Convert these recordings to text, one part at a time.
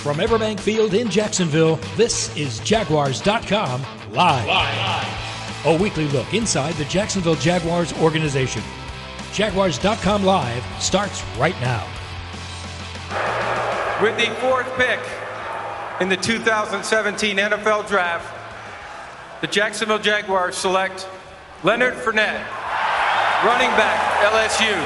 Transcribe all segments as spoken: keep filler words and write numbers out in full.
From Everbank Field in Jacksonville, this is Jaguars dot com Live. Live. A weekly look inside the Jacksonville Jaguars organization. Jaguars dot com Live starts right now. With the fourth pick in the two thousand seventeen N F L Draft, the Jacksonville Jaguars select Leonard Fournette, running back, L S U.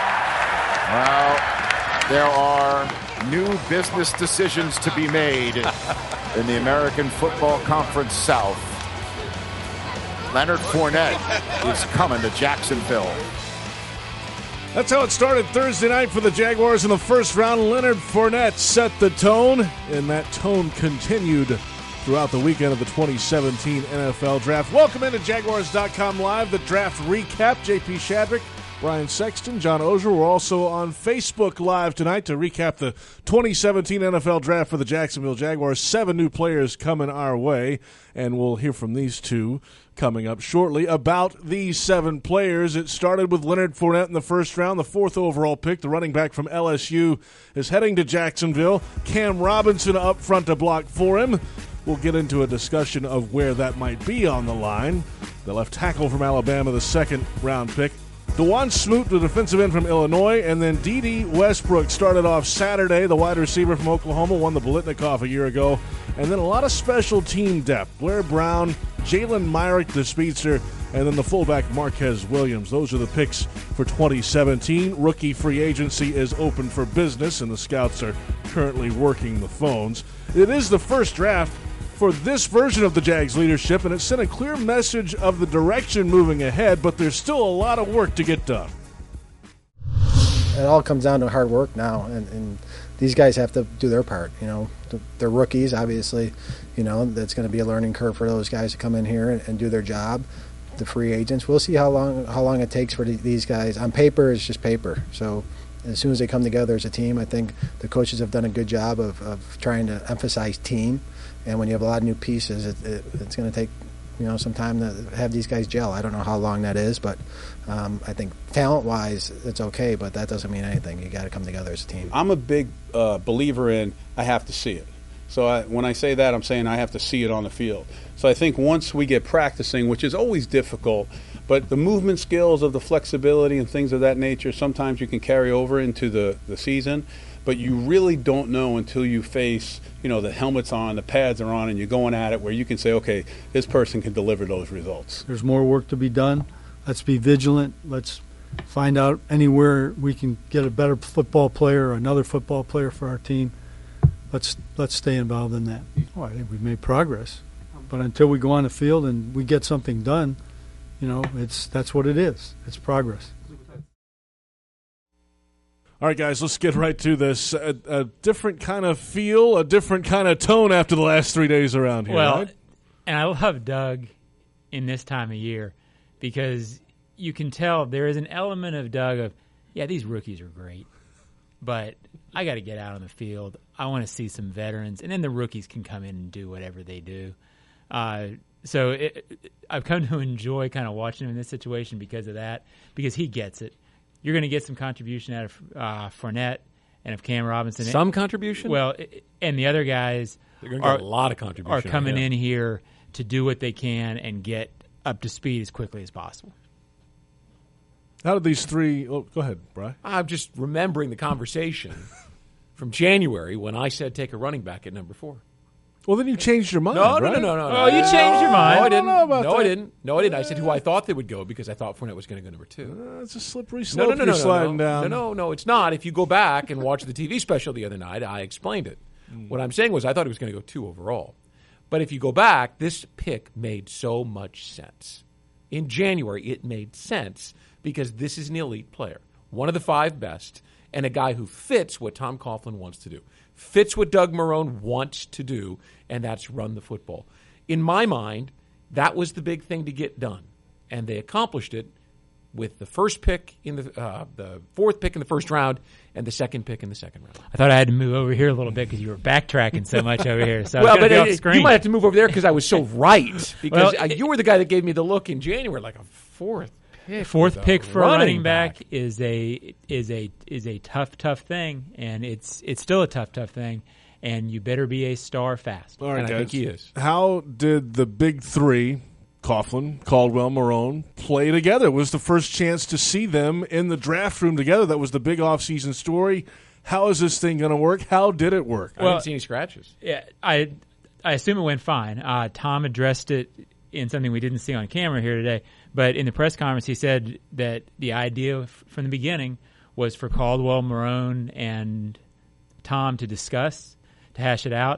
Well, there are new business decisions to be made in the American Football Conference South. Leonard Fournette is coming to Jacksonville. That's how it started Thursday night for the Jaguars in the first round. Leonard Fournette set the tone, and that tone continued throughout the weekend of the twenty seventeen N F L Draft. Welcome into Jaguars dot com Live, the draft recap. J P Shadrick, Brian Sexton, John Oehser. We're also on Facebook Live tonight to recap the twenty seventeen N F L Draft for the Jacksonville Jaguars. Seven new players coming our way, and we'll hear from these two coming up shortly about these seven players. It started with Leonard Fournette in the first round, the fourth overall pick. The running back from L S U is heading to Jacksonville. Cam Robinson up front to block for him. We'll get into a discussion of where that might be on the line. The left tackle from Alabama, the second round pick. DeJuan Smoot, the defensive end from Illinois, and then D D Westbrook started off Saturday, the wide receiver from Oklahoma, won the Biletnikoff a year ago. And then a lot of special team depth. Blair Brown, Jalen Myrick, the speedster, and then the fullback Marquez Williams. Those are the picks for twenty seventeen. Rookie free agency is open for business, and the scouts are currently working the phones. It is the first draft for this version of the Jags leadership, and it sent a clear message of the direction moving ahead, but there's still a lot of work to get done. It all comes down to hard work now, and, and these guys have to do their part. You know, they're rookies, obviously. You know, that's going to be a learning curve for those guys to come in here and, and do their job. The free agents, we'll see how long how long it takes for these guys. On paper, it's just paper. So as soon as they come together as a team, I think the coaches have done a good job of, of trying to emphasize team. And when you have a lot of new pieces, it, it, it's going to take, you know, some time to have these guys gel. I don't know how long that is, but um, I think talent-wise, it's okay. But that doesn't mean anything. You got to come together as a team. I'm a big uh, believer in I have to see it. So I, when I say that, I'm saying I have to see it on the field. So I think once we get practicing, which is always difficult, but the movement skills of the flexibility and things of that nature, sometimes you can carry over into the, the season. But you really don't know until you face, you know, the helmet's on, the pads are on, and you're going at it where you can say, okay, this person can deliver those results. There's more work to be done. Let's be vigilant. Let's find out anywhere we can get a better football player or another football player for our team. Let's let's stay involved in that. Oh, I think we've made progress. But until we go on the field and we get something done, you know, it's that's what it is. It's progress. All right, guys, let's get right to this. A, a different kind of feel, a different kind of tone after the last three days around here, well, right? And I love Doug in this time of year because you can tell there is an element of Doug of, yeah, these rookies are great, but I got to get out on the field. I want to see some veterans, and then the rookies can come in and do whatever they do. Uh, so it, it, I've come to enjoy kind of watching him in this situation because of that, because he gets it. You're going to get some contribution out of uh, Fournette and of Cam Robinson. Some contribution? Well, and the other guys They're going to get a lot of contribution. Are coming yeah. in here to do what they can and get up to speed as quickly as possible. How did these three oh, – go ahead, Brian. I'm just remembering the conversation from January when I said take a running back at number four. Well, then you changed your mind, No, no, right? no, no, no. Oh, you changed your mind. No, I didn't. I don't know about no, that. I didn't. No, I didn't. I said who I thought they would go because I thought Fournette was going to go number two. Uh, it's a slippery No, slope no, no, no, you're no, sliding no, down. no, no, no, it's not. If you go back and watch the T V special the other night, I explained it. Mm. What I'm saying was I thought he was going to go two overall. But if you go back, this pick made so much sense. In January, it made sense because this is an elite player, one of the five best, and a guy who fits what Tom Coughlin wants to do, fits what Doug Marrone wants to do, and that's run the football. In my mind, that was the big thing to get done, and they accomplished it with the first pick in the uh, the fourth pick in the first round and the second pick in the second round. I thought I had to move over here a little bit because you were backtracking so much over here. So well, I was but be off it, screen. you might have to move over there because I was so right. Because Well, uh, you were the guy that gave me the look in January, like a fourth pick. Fourth with a pick for a running running back, back is a is a is a tough tough thing, and it's it's still a tough tough thing. and you better be a star fast. All right, and guys. I think he is. How did the big three, Coughlin, Caldwell, Marrone, play together? It was the first chance to see them in the draft room together. That was the big offseason story. How is this thing going to work? How did it work? I Well, didn't see any scratches. Yeah, I I assume it went fine. Uh, Tom addressed it in something we didn't see on camera here today, but in the press conference he said that the idea f- from the beginning was for Caldwell, Marrone, and Tom to discuss, to hash it out.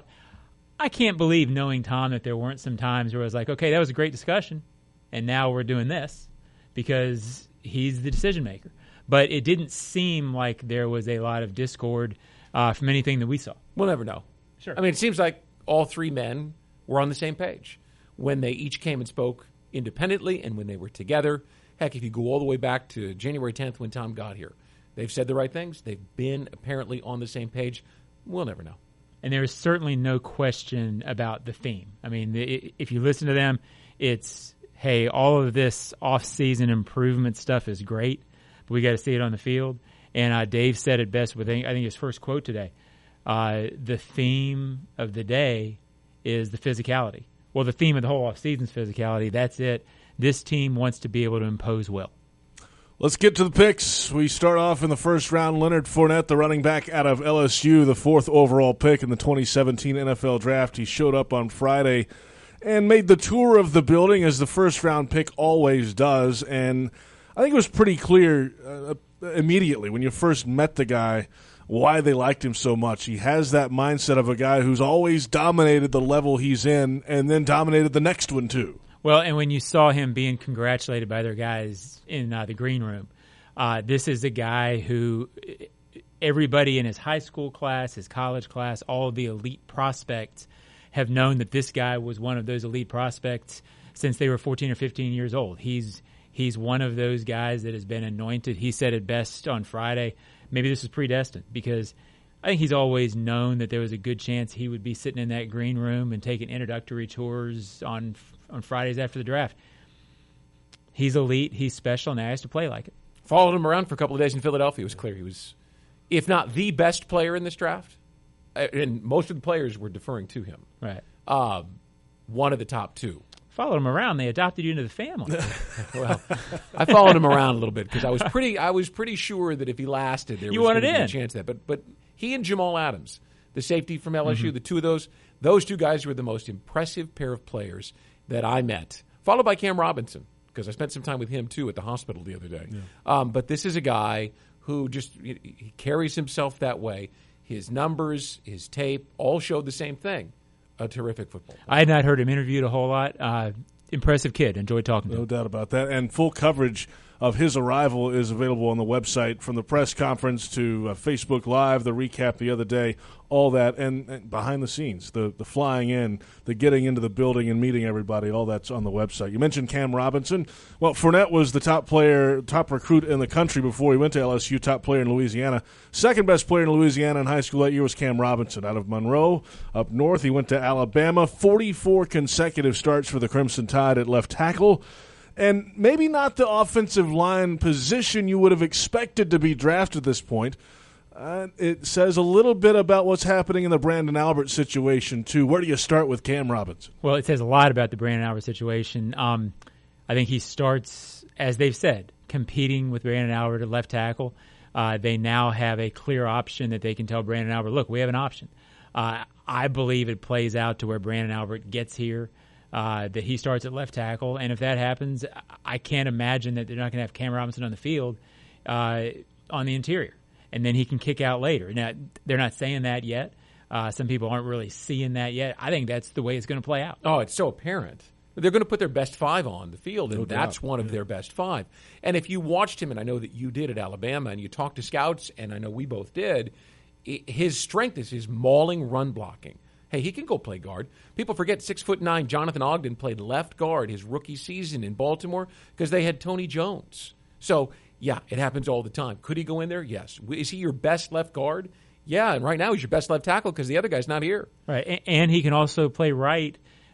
I can't believe, knowing Tom, that there weren't some times where it was like, okay, that was a great discussion, and now we're doing this, because he's the decision maker. But it didn't seem like there was a lot of discord uh, from anything that we saw. We'll never know. Sure. I mean, it seems like all three men were on the same page when they each came and spoke independently and when they were together. Heck, if you go all the way back to January tenth when Tom got here, they've said the right things. They've been apparently on the same page. We'll never know. And there is certainly no question about the theme. I mean, the, if you listen to them, it's, hey, all of this off-season improvement stuff is great, but we got to see it on the field. And uh, Dave said it best with, I think, his first quote today. Uh, the theme of the day is the physicality. Well, the theme of the whole off-season is physicality. That's it. This team wants to be able to impose will. Let's get to the picks. We start off in the first round. Leonard Fournette, the running back out of L S U, the fourth overall pick in the twenty seventeen N F L Draft. He showed up on Friday and made the tour of the building, as the first-round pick always does. And I think it was pretty clear uh, immediately when you first met the guy why they liked him so much. He has that mindset of a guy who's always dominated the level he's in and then dominated the next one too. Well, and when you saw him being congratulated by other guys in uh, the green room, uh, this is a guy who everybody in his high school class, his college class, all of the elite prospects have known that this guy was one of those elite prospects since they were fourteen or fifteen years old. He's he's one of those guys that has been anointed. He said it best on Friday. Maybe this is predestined, because I think he's always known that there was a good chance he would be sitting in that green room and taking introductory tours on on Fridays after the draft. He's elite. He's special. Now he has to play like it. Followed him around for a couple of days in Philadelphia. It was clear he was, if not the best player in this draft, and most of the players were deferring to him. Right. Um, one of the top two. Followed him around. They adopted you into the family. Well, I followed him around a little bit because I was pretty. I was pretty sure that if he lasted, there You was wanted going to be in. a chance that. But but he and Jamal Adams, the safety from L S U, Mhm. the two of those, those two guys were the most impressive pair of players that I met. Followed by Cam Robinson, because I spent some time with him too at the hospital the other day. Yeah. Um, but this is a guy who just he, he carries himself that way. His numbers, his tape, all showed the same thing. A terrific football player. I had not heard him interviewed a whole lot. Uh, impressive kid. Enjoyed talking to him. No doubt about that. And full coverage of his arrival is available on the website, from the press conference to uh, Facebook Live, the recap the other day, all that, and, and behind the scenes, the, the flying in, the getting into the building and meeting everybody, all that's on the website. You mentioned Cam Robinson. Well, Fournette was the top player, top recruit in the country before he went to L S U, top player in Louisiana. Second best player in Louisiana in high school that year was Cam Robinson out of Monroe. Up north, he went to Alabama. forty-four consecutive starts for the Crimson Tide at left tackle. And maybe not the offensive line position you would have expected to be drafted at this point. Uh, it says a little bit about what's happening in the Brandon Albert situation, too. Where do you start with Cam Robinson? Well, it says a lot about the Brandon Albert situation. Um, I think he starts, as they've said, competing with Brandon Albert at left tackle. Uh, they now have a clear option that they can tell Brandon Albert, look, we have an option. Uh, I believe it plays out to where Brandon Albert gets here. Uh, that he starts at left tackle, and if that happens, I can't imagine that they're not going to have Cam Robinson on the field uh, on the interior, and then he can kick out later. Now, they're not saying that yet. Uh, some people aren't really seeing that yet. I think that's the way it's going to play out. Oh, it's so apparent. They're going to put their best five on the field, and No that's doubt. one of Yeah. their best five. And if you watched him, and I know that you did at Alabama, and you talked to scouts, and I know we both did, i- his strength is his mauling run blocking. Hey, he can go play guard. People forget six foot nine Jonathan Ogden played left guard his rookie season in Baltimore because they had Tony Jones. So, yeah, it happens all the time. Could he go in there? Yes. Is he your best left guard? Yeah, and right now he's your best left tackle because the other guy's not here. Right, A- and he can also play right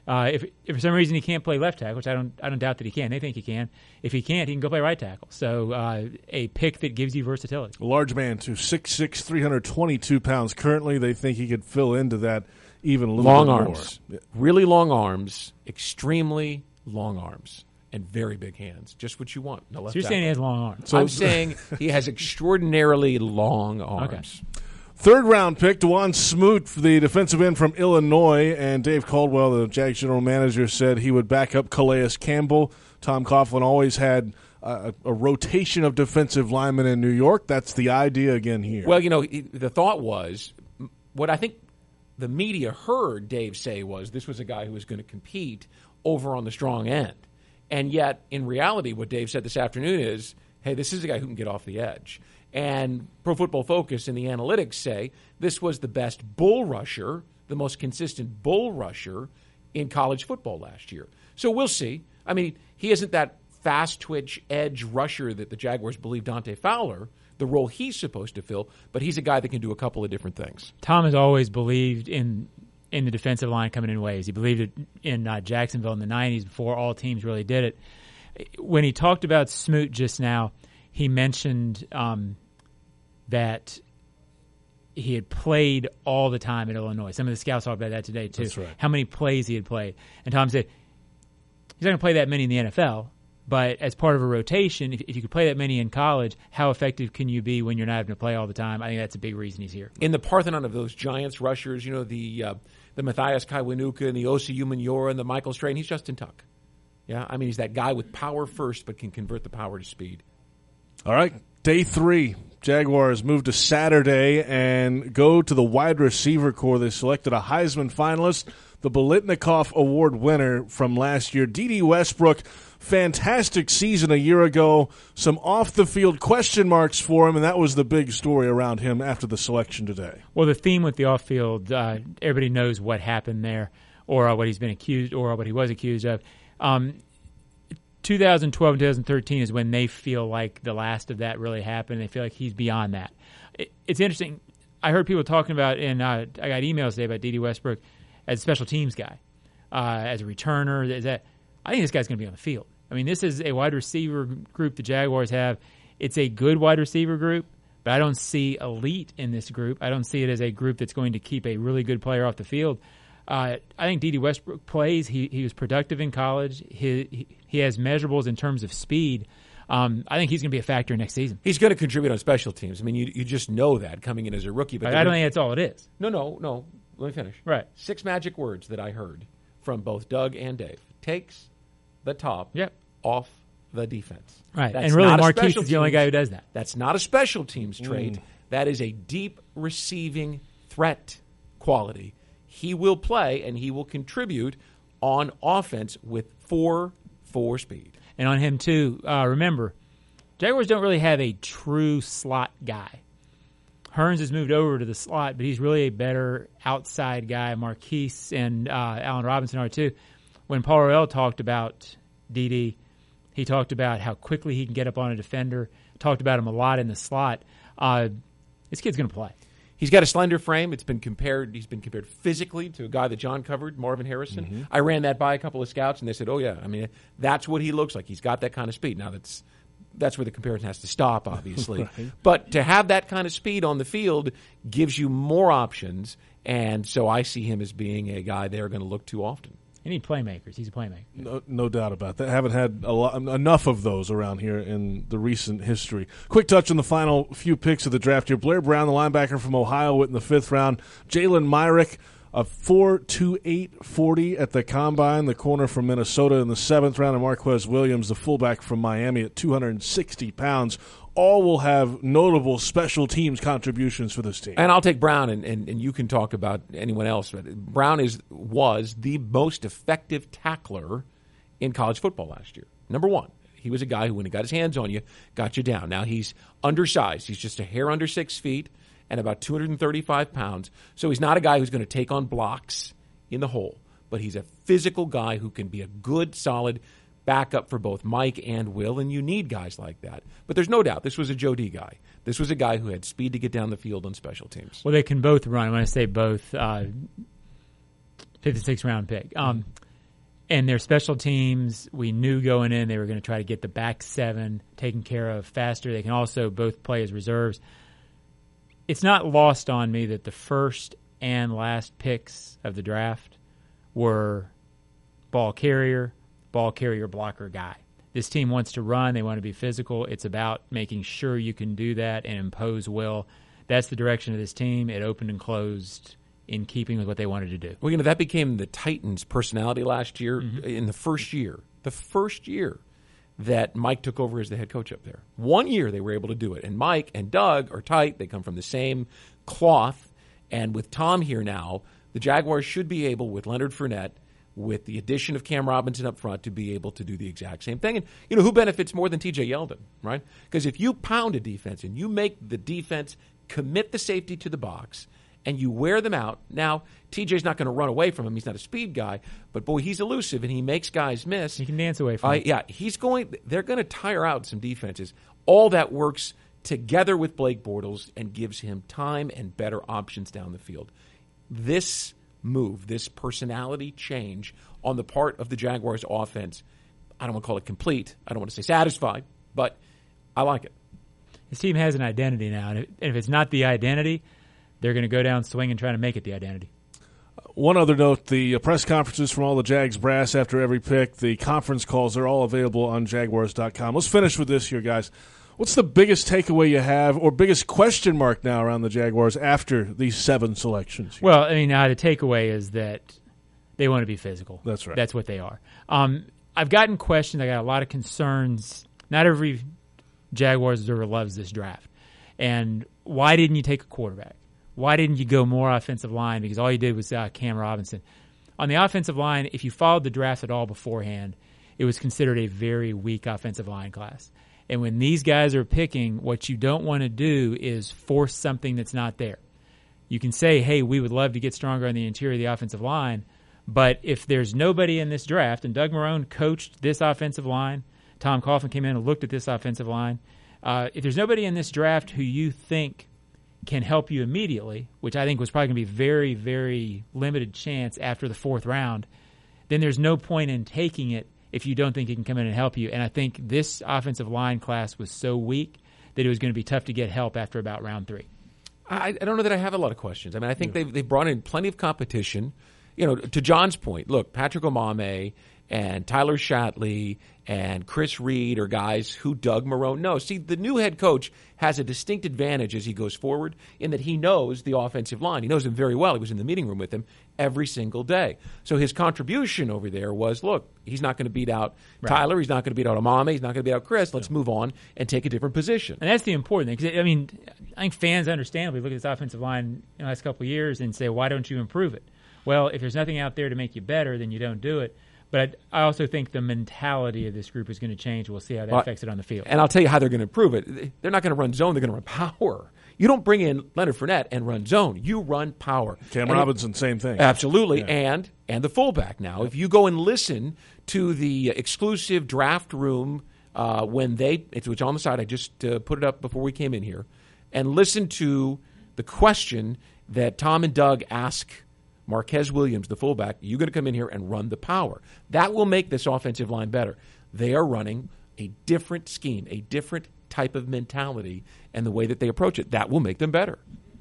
Uh, if, if for some reason he can't play left tackle, which I don't I don't doubt that he can. They think he can. If he can't, he can go play right tackle. So uh, a pick that gives you versatility. A large man, too, six six, three hundred twenty-two pounds. Currently, they think he could fill into that even a little long bit arms. more. Really long arms, extremely long arms, and very big hands. Just what you want. No left so you're tackle. saying he has long arms? So I'm saying he has extraordinarily long arms. Okay. Third round pick, Dewan Smoot, the defensive end from Illinois, and Dave Caldwell, the Jags general manager, said he would back up Calais Campbell. Tom Coughlin always had a, a rotation of defensive linemen in New York. That's the idea again here. Well, you know, the thought was, what I think the media heard Dave say was this was a guy who was going to compete over on the strong end. And yet, in reality, what Dave said this afternoon is, hey, this is a guy who can get off the edge. And Pro Football Focus and the analytics say this was the best bull rusher, the most consistent bull rusher in college football last year. So we'll see. I mean, he isn't that fast-twitch edge rusher that the Jaguars believe Dante Fowler, the role he's supposed to fill, but he's a guy that can do a couple of different things. Tom has always believed in in the defensive line coming in waves. He believed it in uh, Jacksonville in the nineties before all teams really did it. When he talked about Smoot just now, he mentioned um, that he had played all the time at Illinois. Some of the scouts talked about that today, too. That's right. How many plays he had played. And Tom said, he's not going to play that many in the N F L, but as part of a rotation, if, if you could play that many in college, how effective can you be when you're not having to play all the time? I think that's a big reason he's here. In the Parthenon of those Giants rushers, you know, the uh, the Matthias Kaiwanuka and the Osi Umenyiora and the Michael Strahan, he's Justin Tuck. Yeah, I mean, he's that guy with power first but can convert the power to speed. All right, day three. Jaguars move to Saturday and go to the wide receiver core. They selected a Heisman finalist, the Biletnikoff Award winner from last year, Dede Westbrook. Fantastic season a year ago. Some off-the-field question marks for him, and that was the big story around him after the selection today. Well, the theme with the off-field, uh, everybody knows what happened there or uh, what he's been accused or what he was accused of. Um, twenty twelve and twenty thirteen is when they feel like the last of that really happened. They feel like he's beyond that. It, it's interesting. I heard people talking about, and uh, I got emails today about Dede Westbrook as a special teams guy, uh, as a returner. Is that I think this guy's going to be on the field. I mean, this is a wide receiver group the Jaguars have. It's a good wide receiver group, but I don't see elite in this group. I don't see it as a group that's going to keep a really good player off the field. Uh, I think Dede Westbrook plays. He he was productive in college. He he, he has measurables in terms of speed. Um, I think he's going to be a factor next season. He's going to contribute on special teams. I mean, you you just know that coming in as a rookie. But I don't think that's all it is. No, no, no. Let me finish. Right. Six magic words that I heard from both Doug and Dave. Takes the top yep. off the defense. Right. That's and really, not Marquise is the only teams, guy who does that. That's not a special teams trait. Mm. That is a deep receiving threat quality. He will play, and he will contribute on offense with four four speed. And on him, too, uh, remember, Jaguars don't really have a true slot guy. Hearns has moved over to the slot, but he's really a better outside guy. Marquise and uh, Allen Robinson are, too. When Paul Royale talked about Dede, he talked about how quickly he can get up on a defender, talked about him a lot in the slot. Uh, this kid's going to play. He's got a slender frame. It's been compared. He's been compared physically to a guy that John covered, Marvin Harrison. Mm-hmm. I ran that by a couple of scouts, and they said, "Oh yeah, I mean that's what he looks like. He's got that kind of speed." Now that's that's where the comparison has to stop, obviously. Right. But to have that kind of speed on the field gives you more options, and so I see him as being a guy they're going to look to often. You need playmakers. He's a playmaker. No, no doubt about that. Haven't had a lot, enough of those around here in the recent history. Quick touch on the final few picks of the draft here. Blair Brown, the linebacker from Ohio, went in the fifth round. Jalen Myrick, a four two eight forty at the combine, the corner from Minnesota in the seventh round, and Marquez Williams, the fullback from Miami, at two hundred sixty pounds. All will have notable special teams contributions for this team. And I'll take Brown, and, and, and you can talk about anyone else. But Brown is was the most effective tackler in college football last year. Number one. He was a guy who, when he got his hands on you, got you down. Now, he's undersized. He's just a hair under six feet and about two hundred thirty-five pounds. So he's not a guy who's going to take on blocks in the hole. But he's a physical guy who can be a good, solid backup for both Mike and Will, and you need guys like that. But there's no doubt this was a Joe D guy. This was a guy who had speed to get down the field on special teams. Well, they can both run. When I say both, uh, fifty-six round pick. Um, And their special teams, we knew going in they were going to try to get the back seven taken care of faster. They can also both play as reserves. It's not lost on me that the first and last picks of the draft were ball carrier, ball carrier blocker guy. This team wants to run. They want to be physical. It's about making sure you can do that and impose will. That's the direction of this team. It opened and closed in keeping with what they wanted to do. Well, you know, that became the Titans' personality last year mm-hmm. in the first year. The first year that Mike took over as the head coach up there. One year they were able to do it. And Mike and Doug are tight. They come from the same cloth. And with Tom here now, the Jaguars should be able, with Leonard Fournette, with the addition of Cam Robinson up front, to be able to do the exact same thing. And, you know, who benefits more than T J Yeldon, right? Because if you pound a defense and you make the defense commit the safety to the box and you wear them out, now T J's not going to run away from him. He's not a speed guy, but, boy, he's elusive and he makes guys miss. He can dance away from uh, him. Yeah, he's going – they're going to tire out some defenses. All that works together with Blake Bortles and gives him time and better options down the field. This – move, this personality change on the part of the Jaguars offense, I don't want to call it complete. I don't want to say satisfied, but I like it. His team has an identity now, and if it's not the identity, they're going to go down swinging trying to make it the identity. One other note, the press conferences from all the Jags brass after every pick, the conference calls, they're all available on Jaguars dot com. Let's finish with this here, guys. What's the biggest takeaway you have or biggest question mark now around the Jaguars after these seven selections here? Well, I mean, uh, the takeaway is that they want to be physical. That's right. That's what they are. Um, I've gotten questions. I got a lot of concerns. Not every Jaguars observer loves this draft. And why didn't you take a quarterback? Why didn't you go more offensive line? Because all you did was uh, Cam Robinson. On the offensive line, if you followed the draft at all beforehand, it was considered a very weak offensive line class. And when these guys are picking, what you don't want to do is force something that's not there. You can say, hey, we would love to get stronger on the interior of the offensive line, but if there's nobody in this draft, and Doug Marrone coached this offensive line, Tom Coughlin came in and looked at this offensive line, uh, if there's nobody in this draft who you think can help you immediately, which I think was probably going to be very, very limited chance after the fourth round, then there's no point in taking it if you don't think it can come in and help you. And I think this offensive line class was so weak that it was going to be tough to get help after about round three. I, I don't know that I have a lot of questions. I mean, I think yeah. they've, they've brought in plenty of competition. You know, to John's point, look, Patrick Omameh and Tyler Shatley and Chris Reed are guys who Doug Marrone knows. See, the new head coach has a distinct advantage as he goes forward in that he knows the offensive line. He knows them very well. He was in the meeting room with them every single day. So his contribution over there was, look, he's not going to beat out right. Tyler. He's not going to beat out Omameh. He's not going to beat out Chris. Let's yeah. move on and take a different position. And that's the important thing. Because, I mean, I think fans understandably look at this offensive line in the last couple of years and say, why don't you improve it? Well, if there's nothing out there to make you better, then you don't do it. But I also think the mentality of this group is going to change. We'll see how that well, affects it on the field. And I'll tell you how they're going to improve it. They're not going to run zone. They're going to run power. You don't bring in Leonard Fournette and run zone. You run power. Cam and Robinson, it, same thing. Absolutely. Yeah. And and the fullback now. If you go and listen to the exclusive draft room uh, when they, it's which on the side, I just uh, put it up before we came in here, and listen to the question that Tom and Doug ask Marquez Williams, the fullback, you're going to come in here and run the power. That will make this offensive line better. They are running a different scheme, a different type of mentality, and the way that they approach it. That will make them better.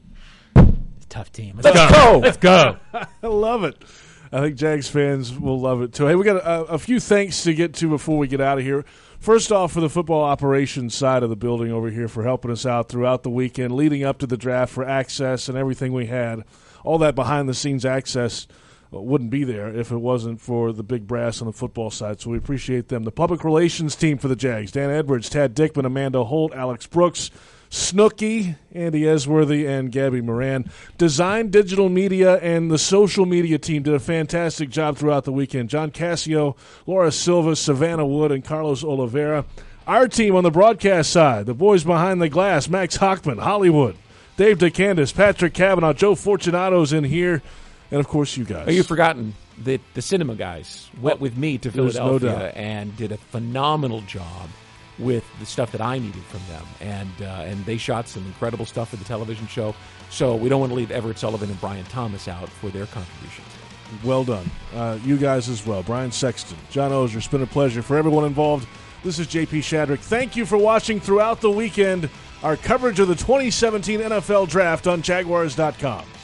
It's a tough team. Let's, Let's go. go. Let's go. I love it. I think Jags fans will love it, too. Hey, we got a, a few thanks to get to before we get out of here. First off, for the football operations side of the building over here for helping us out throughout the weekend, leading up to the draft for access and everything we had. All that behind-the-scenes access wouldn't be there if it wasn't for the big brass on the football side, so we appreciate them. The public relations team for the Jags, Dan Edwards, Tad Dickman, Amanda Holt, Alex Brooks, Snooky, Andy Esworthy, and Gabby Moran. Design, digital media, and the social media team did a fantastic job throughout the weekend. John Cassio, Laura Silva, Savannah Wood, and Carlos Oliveira. Our team on the broadcast side, the boys behind the glass, Max Hockman, Hollywood, Dave DeCandis, Patrick Cavanaugh, Joe Fortunato's in here, and, of course, you guys. Oh, you've forgotten that the cinema guys went with me to Philadelphia no doubt. and did a phenomenal job with the stuff that I needed from them. And uh, and they shot some incredible stuff for the television show. So we don't want to leave Everett Sullivan and Brian Thomas out for their contributions. Well done. Uh, you guys as well. Brian Sexton, John Oehser, it's been a pleasure for everyone involved. This is J P Shadrick. Thank you for watching throughout the weekend our coverage of the twenty seventeen N F L Draft on Jaguars dot com.